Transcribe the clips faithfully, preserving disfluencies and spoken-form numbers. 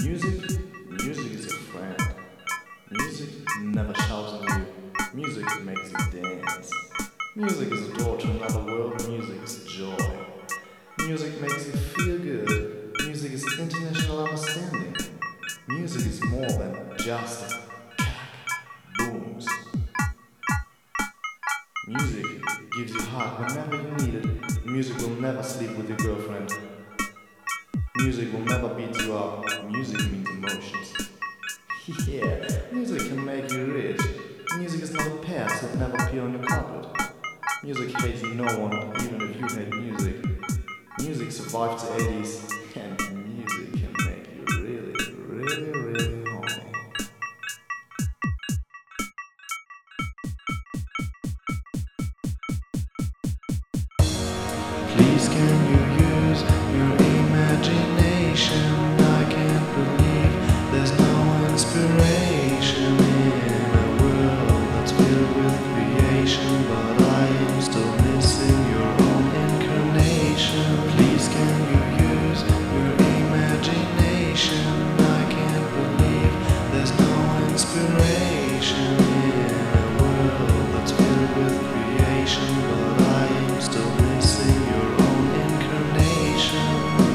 Music, music is your friend. Music never shouts on you. Music makes you dance. Music is a door to another world. Music is joy. Music makes you feel good. Music is international understanding. Music is more than just booms. Music gives you heart whenever you need it. Music will never sleep with your girlfriend. Music will never beat you up. Music means emotions. Yeah, music can make you rich. Music is not a pet, so it never appear on your carpet. Music hates no one, even if you hate music. Music survived the eighties, and music can make you really, really, really horny. Please can you use your imagination? I can't believe there's no inspiration in a world that's filled with creation, but I am still missing your own incarnation. Please can you use your imagination? I can't believe there's no inspiration in a world that's filled with creation, but I am still missing your own incarnation.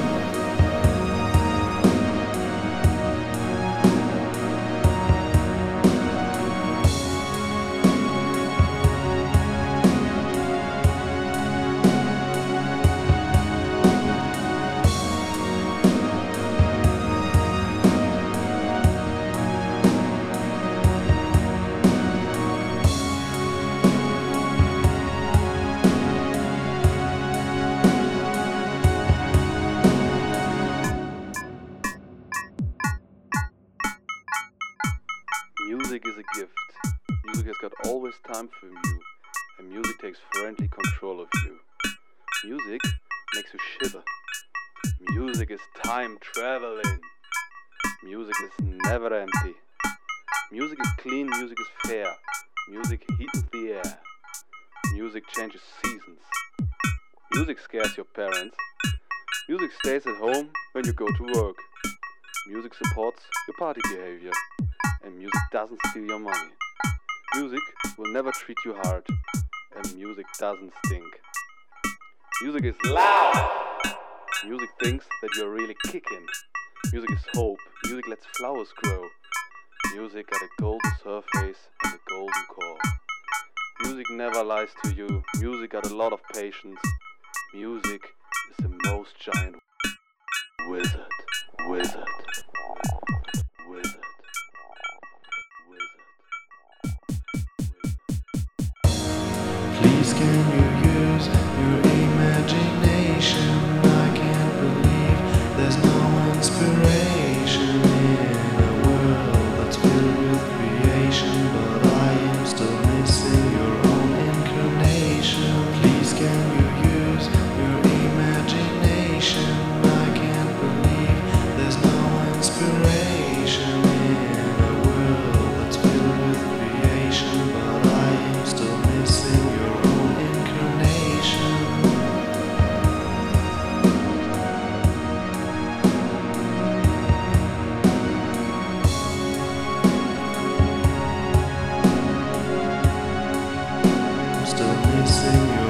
Music is a gift. Music has got always time for you, and music takes friendly control of you. Music makes you shiver. Music is time traveling. Music is never empty. Music is clean, music is fair. Music heats the air. Music changes seasons. Music scares your parents. Music stays at home when you go to work. Music supports your party behavior. And music doesn't steal your money. Music will never treat you hard. And music doesn't stink. Music is loud. Music thinks that you're really kicking. Music is hope. Music lets flowers grow. Music got a golden surface and a golden core. Music never lies to you. Music got a lot of patience. Music is the most giant wizard. Wizard. Wizard. Please can you use your imagination? I can't believe there's no inspiration in a world that's filled with creation, but I am still missing your own incarnation. Please can you use your imagination? I can't believe there's no inspiration in a world that's filled with creation, but I am still missing your own incarnation. I'm still missing your